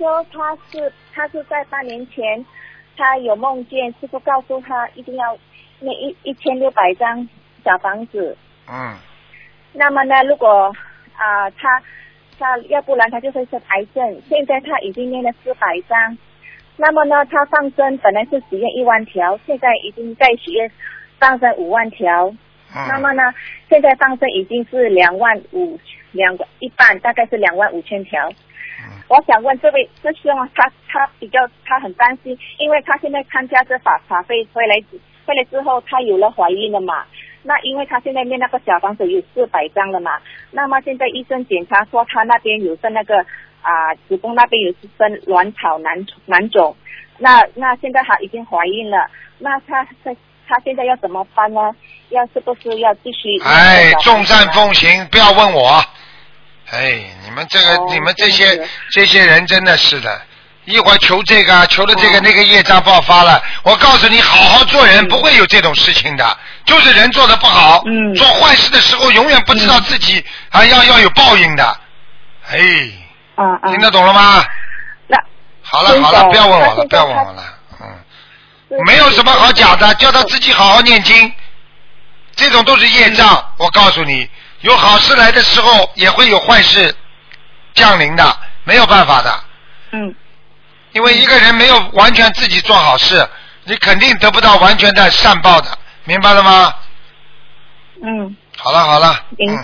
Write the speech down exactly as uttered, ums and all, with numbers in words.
说他是他是在半年前，他有梦见师傅告诉他一定要那一一千六百张小房子。 嗯。 那么呢，如果啊、呃、他他要不然他就会生癌症。现在他已经念了四百张。那么呢，他放生本来是许愿一万条，现在已经在许愿放生五万条。 嗯。 那么呢，现在放生已经是两万五两个一半，大概是两万五千条。我想问这位师兄，他他比较他很担心，因为他现在参加这法法会回来回来之后，他有了怀孕了嘛。那因为他现在念那个小房子有四百张了嘛，那么现在医生检查说他那边有生那个啊、呃、子宫那边有生卵巢囊囊肿，那那现在他已经怀孕了，那他他他现在要怎么办呢？要是不是要继续？ 哎，众善奉行，不要问我。哎，你们这个、哦、你们这些这些人真的是的，一会儿求这个求了这个、哦、那个业障爆发了，我告诉你，好好做人、嗯、不会有这种事情的，就是人做的不好，嗯、做坏事的时候永远不知道自己、嗯、啊要要有报应的。哎， 啊啊， 听得懂了吗？ 那好了好了，不要问我了，不要问我了，嗯，没有什么好讲的，叫他自己好好念经，这种都是业障，嗯、我告诉你。有好事来的时候，也会有坏事降临的，没有办法的。 嗯。 因为一个人没有完全自己做好事，你肯定得不到完全的善报的，明白了吗？ 嗯。 好了好了。嗯。